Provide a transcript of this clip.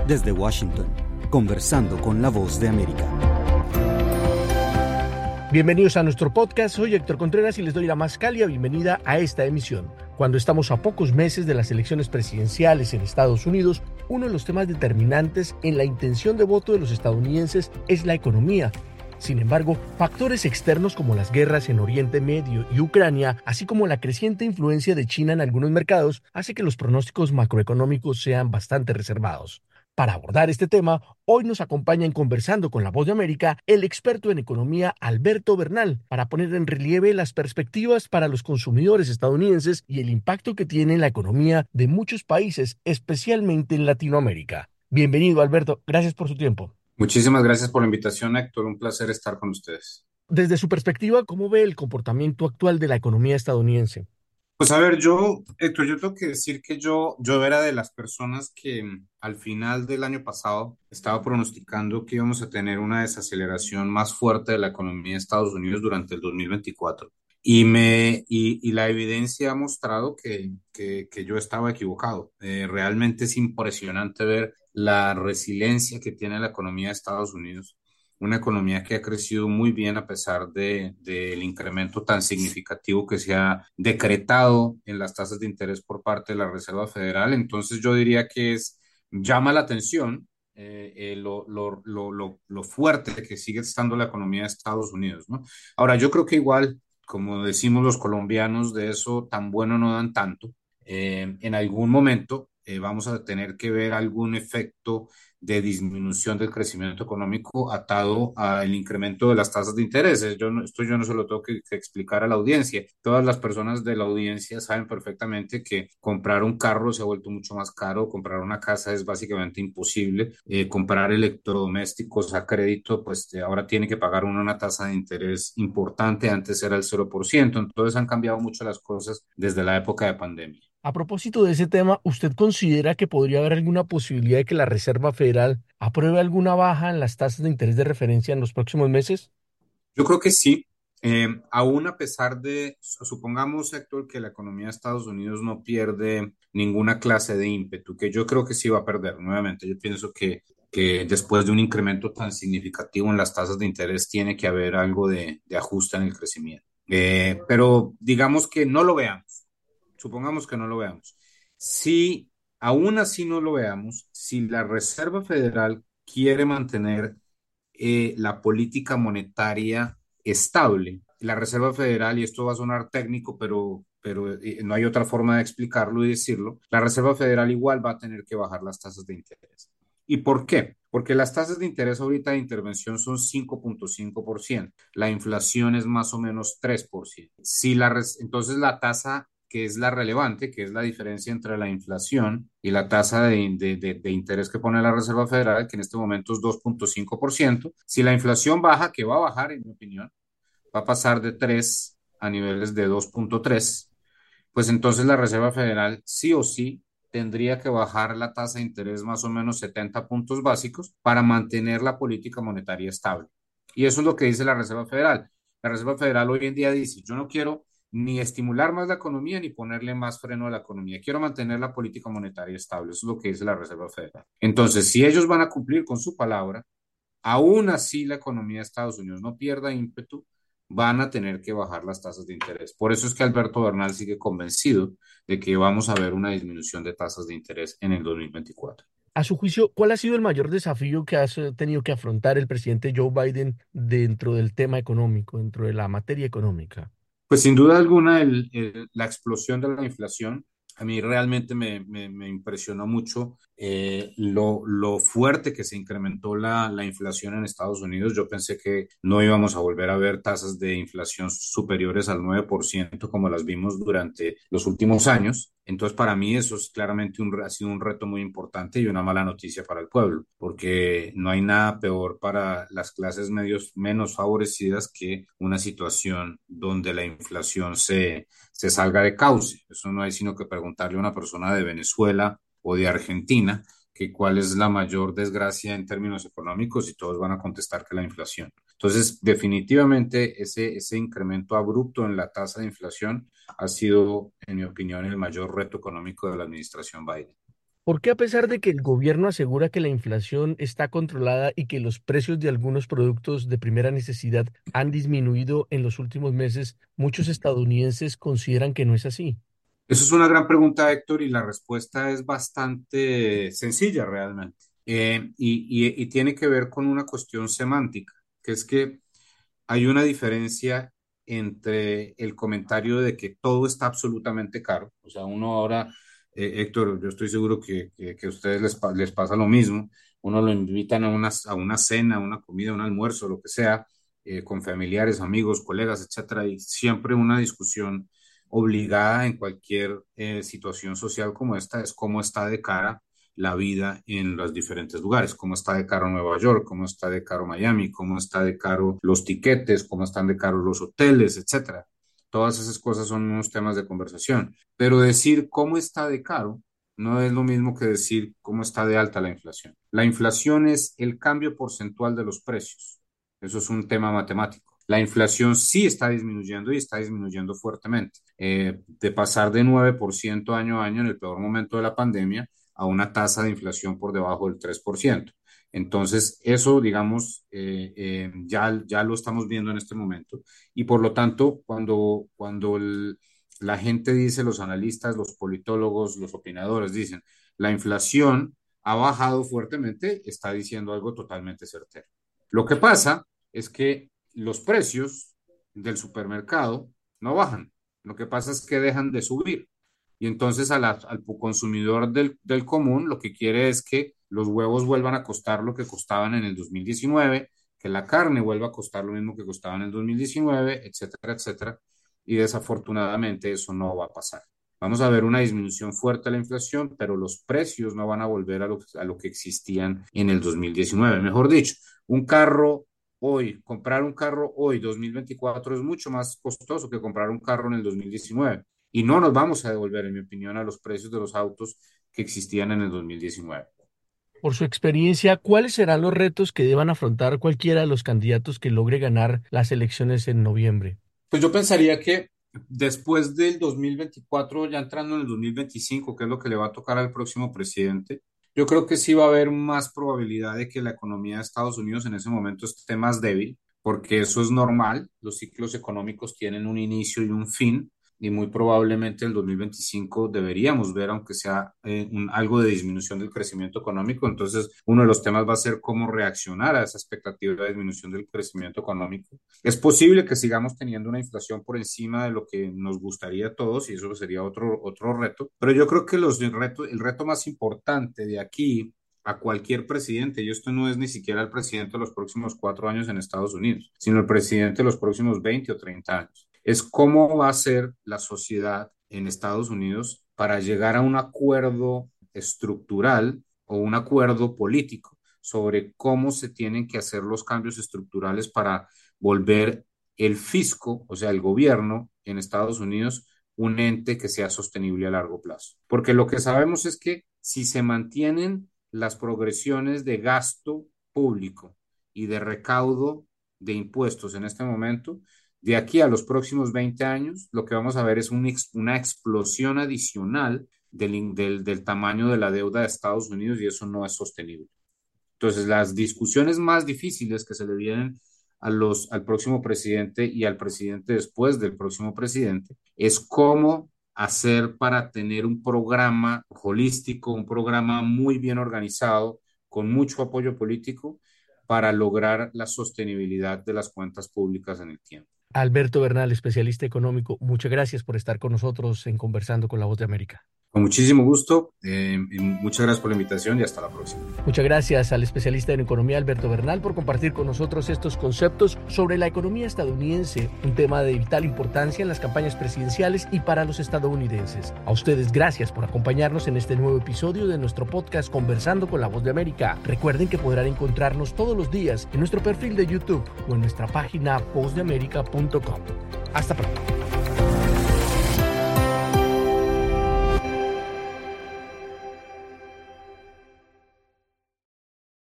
Desde Washington, conversando con la Voz de América. Bienvenidos a nuestro podcast, soy Héctor Contreras y les doy la más cálida bienvenida a esta emisión. Cuando estamos a pocos meses de las elecciones presidenciales en Estados Unidos, uno de los temas determinantes en la intención de voto de los estadounidenses es la economía. Sin embargo, factores externos como las guerras en Oriente Medio y Ucrania, así como la creciente influencia de China en algunos mercados, hace que los pronósticos macroeconómicos sean bastante reservados. Para abordar este tema, hoy nos acompaña en Conversando con la Voz de América el experto en economía Alberto Bernal, para poner en relieve las perspectivas para los consumidores estadounidenses y el impacto que tiene en la economía de muchos países, especialmente en Latinoamérica. Bienvenido, Alberto, gracias por su tiempo. Muchísimas gracias por la invitación, Héctor. Un placer estar con ustedes. Desde su perspectiva, ¿cómo ve el comportamiento actual de la economía estadounidense? Pues a ver, Héctor, yo tengo que decir que yo era de las personas que al final del año pasado estaba pronosticando que íbamos a tener una desaceleración más fuerte de la economía de Estados Unidos durante el 2024. Y la evidencia ha mostrado que yo estaba equivocado. Realmente es impresionante ver la resiliencia que tiene la economía de Estados Unidos, una economía que ha crecido muy bien a pesar del incremento tan significativo que se ha decretado en las tasas de interés por parte de la Reserva Federal. Entonces yo diría que llama la atención lo fuerte que sigue estando la economía de Estados Unidos, ¿no? Ahora, yo creo que igual, como decimos los colombianos, de eso tan bueno no dan tanto. En algún momento vamos a tener que ver algún efecto de disminución del crecimiento económico atado al incremento de las tasas de interés. Esto yo no se lo tengo que explicar a la audiencia. Todas las personas de la audiencia saben perfectamente que comprar un carro se ha vuelto mucho más caro, comprar una casa es básicamente imposible, comprar electrodomésticos a crédito, pues ahora tiene que pagar uno una tasa de interés importante, antes era el 0%. Entonces han cambiado mucho las cosas desde la época de pandemia. A propósito de ese tema, ¿usted considera que podría haber alguna posibilidad de que la Reserva Federal apruebe alguna baja en las tasas de interés de referencia en los próximos meses? Yo creo que sí. Aún a pesar supongamos, Héctor, que la economía de Estados Unidos no pierde ninguna clase de ímpetu, que yo creo que sí va a perder. Nuevamente, yo pienso que después de un incremento tan significativo en las tasas de interés tiene que haber algo de ajuste en el crecimiento. Pero digamos que no lo veamos. Supongamos que no lo veamos. Si aún así no lo veamos, si la Reserva Federal quiere mantener la política monetaria estable. La Reserva Federal, y esto va a sonar técnico, pero no hay otra forma de explicarlo y decirlo, la Reserva Federal igual va a tener que bajar las tasas de interés. ¿Y por qué? Porque las tasas de interés ahorita de intervención son 5.5%, la inflación es más o menos 3%. Entonces la tasa que es la relevante, que es la diferencia entre la inflación y la tasa de interés que pone la Reserva Federal, que en este momento es 2.5%. Si la inflación baja, que va a bajar, en mi opinión, va a pasar de 3 a niveles de 2.3, pues entonces la Reserva Federal sí o sí tendría que bajar la tasa de interés más o menos 70 puntos básicos para mantener la política monetaria estable. Y eso es lo que dice la Reserva Federal. La Reserva Federal hoy en día dice, yo no quiero ni estimular más la economía ni ponerle más freno a la economía. Quiero mantener la política monetaria estable. Eso es lo que dice la Reserva Federal. Entonces, si ellos van a cumplir con su palabra, aún así la economía de Estados Unidos no pierda ímpetu, van a tener que bajar las tasas de interés. Por eso es que Alberto Bernal sigue convencido de que vamos a ver una disminución de tasas de interés en el 2024. A su juicio, ¿cuál ha sido el mayor desafío que ha tenido que afrontar el presidente Joe Biden dentro del tema económico, dentro de la materia económica? Pues sin duda alguna, la explosión de la inflación, a mí realmente me impresionó mucho lo fuerte que se incrementó la inflación en Estados Unidos. Yo pensé que no íbamos a volver a ver tasas de inflación superiores al 9% como las vimos durante los últimos años. Entonces, para mí eso es claramente ha sido un reto muy importante y una mala noticia para el pueblo, porque no hay nada peor para las clases menos favorecidas que una situación donde la inflación se salga de cauce. Eso no hay sino que preguntarle a una persona de Venezuela o de Argentina que cuál es la mayor desgracia en términos económicos y todos van a contestar que la inflación. Entonces, definitivamente ese incremento abrupto en la tasa de inflación ha sido, en mi opinión, el mayor reto económico de la administración Biden. ¿Por qué a pesar de que el gobierno asegura que la inflación está controlada y que los precios de algunos productos de primera necesidad han disminuido en los últimos meses, muchos estadounidenses consideran que no es así? Eso es una gran pregunta, Héctor, y la respuesta es bastante sencilla realmente. Y tiene que ver con una cuestión semántica, que es que hay una diferencia entre el comentario de que todo está absolutamente caro. O sea, uno ahora, Héctor, yo estoy seguro que a ustedes les pasa lo mismo. Uno lo invitan a una cena, a una comida, a un almuerzo, lo que sea, con familiares, amigos, colegas, etcétera, y siempre una discusión obligada en cualquier situación social como esta es cómo está de cara la vida en los diferentes lugares, cómo está de caro Nueva York, cómo está de caro Miami, cómo está de caro los tiquetes, cómo están de caro los hoteles, etcétera. Todas esas cosas son unos temas de conversación. Pero decir cómo está de caro no es lo mismo que decir cómo está de alta la inflación. La inflación es el cambio porcentual de los precios. Eso es un tema matemático. La inflación sí está disminuyendo y está disminuyendo fuertemente. De pasar de 9% año a año en el peor momento de la pandemia a una tasa de inflación por debajo del 3%. Entonces, eso, digamos, ya lo estamos viendo en este momento. Y por lo tanto, la gente dice, los analistas, los politólogos, los opinadores dicen, la inflación ha bajado fuertemente, está diciendo algo totalmente certero. Lo que pasa es que los precios del supermercado no bajan. Lo que pasa es que dejan de subir. Y entonces al consumidor del común lo que quiere es que los huevos vuelvan a costar lo que costaban en el 2019, que la carne vuelva a costar lo mismo que costaba en el 2019, etcétera, etcétera. Y desafortunadamente eso no va a pasar. Vamos a ver una disminución fuerte de la inflación, pero los precios no van a volver a lo que existían en el 2019. Mejor dicho, comprar un carro hoy, 2024, es mucho más costoso que comprar un carro en el 2019. Y no nos vamos a devolver, en mi opinión, a los precios de los autos que existían en el 2019. Por su experiencia, ¿cuáles serán los retos que deban afrontar cualquiera de los candidatos que logre ganar las elecciones en noviembre? Pues yo pensaría que después del 2024, ya entrando en el 2025, que es lo que le va a tocar al próximo presidente, yo creo que sí va a haber más probabilidad de que la economía de Estados Unidos en ese momento esté más débil, porque eso es normal. Los ciclos económicos tienen un inicio y un fin, y muy probablemente el 2025 deberíamos ver, aunque sea algo de disminución del crecimiento económico. Entonces, uno de los temas va a ser cómo reaccionar a esa expectativa de disminución del crecimiento económico. Es posible que sigamos teniendo una inflación por encima de lo que nos gustaría a todos, y eso sería otro reto. Pero yo creo que el reto más importante de aquí a cualquier presidente, y esto no es ni siquiera el presidente de los próximos 4 años en Estados Unidos, sino el presidente de los próximos 20 o 30 años, es cómo va a ser la sociedad en Estados Unidos para llegar a un acuerdo estructural o un acuerdo político sobre cómo se tienen que hacer los cambios estructurales para volver el fisco, o sea, el gobierno en Estados Unidos, un ente que sea sostenible a largo plazo. Porque lo que sabemos es que si se mantienen las progresiones de gasto público y de recaudo de impuestos en este momento, de aquí a los próximos 20 años, lo que vamos a ver es una explosión adicional del tamaño de la deuda de Estados Unidos, y eso no es sostenible. Entonces, las discusiones más difíciles que se le vienen al próximo presidente y al presidente después del próximo presidente es cómo hacer para tener un programa holístico, un programa muy bien organizado, con mucho apoyo político, para lograr la sostenibilidad de las cuentas públicas en el tiempo. Alberto Bernal, especialista económico, muchas gracias por estar con nosotros en Conversando con la Voz de América. Con muchísimo gusto, y muchas gracias por la invitación y hasta la próxima. Muchas gracias al especialista en economía Alberto Bernal por compartir con nosotros estos conceptos sobre la economía estadounidense, un tema de vital importancia en las campañas presidenciales y para los estadounidenses. A ustedes, gracias por acompañarnos en este nuevo episodio de nuestro podcast Conversando con la Voz de América. Recuerden que podrán encontrarnos todos los días en nuestro perfil de YouTube o en nuestra página vozdeamerica.com. Hasta pronto.